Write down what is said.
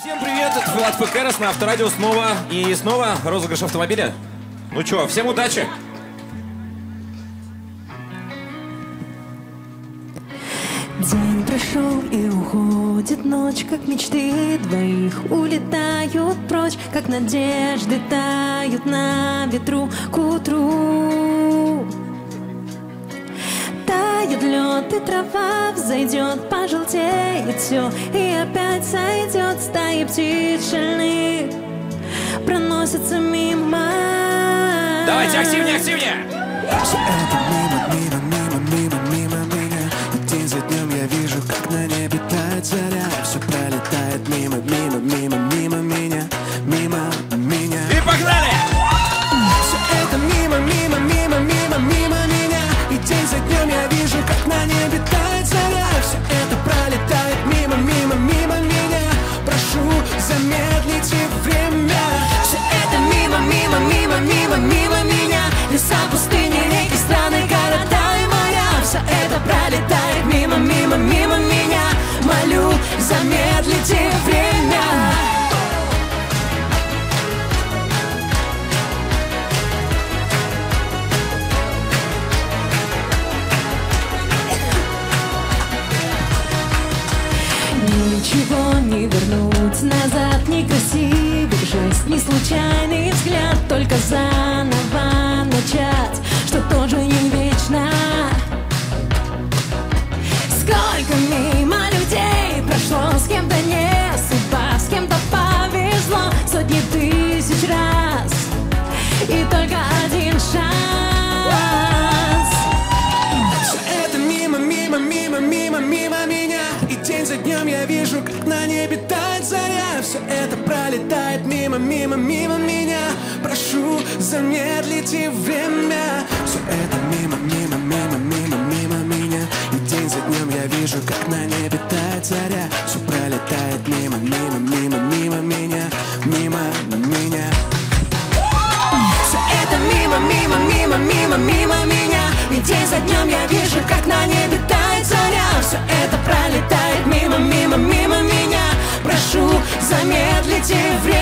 Всем привет, это Влад Фекерес на Авторадио снова и снова розыгрыш автомобиля. Ну чё, всем удачи! День прошел и уходит ночь, как мечты двоих улетают прочь, как надежды тают на ветру к утру. Тает лед и трава взойдет, пожелтеет все и опять сойдет. Стаи птиц шальных проносятся мимо. Давайте активнее, активнее! Все это мимо меня. И день за днем я вижу, как на небе тает заря. Все пролетает мимо меня. И погнали! Все это мимо меня. И день за днем я вижу, как на небе тает заря. Все это пролетает мимо меня. Прошу, замедлите время. Все это мимо меня. Леса, пустыни, реки, страны, города и моря. Все это пролетает мимо меня. Молю, замедлите время. Ничего не вернуть назад, ни красивый жест, ни случайный взгляд, только заново начать, что тоже не вечно. Сколько мимо людей прошло, с кем-то не судьба, с кем-то повезло сотни тысяч раз, и только один шанс. Все это мимо меня. И день за днем я вижу, как на небе тает заря. Все это пролетает мимо меня. Прошу, замедлите время. Все это мимо меня. И день за днем я вижу, как на небе тает заря. Все пролетает мимо меня. Все это мимо меня. И день за днем я вижу, как на небе тает заря. Все это пролетает мимо меня. Прошу, замедлите время.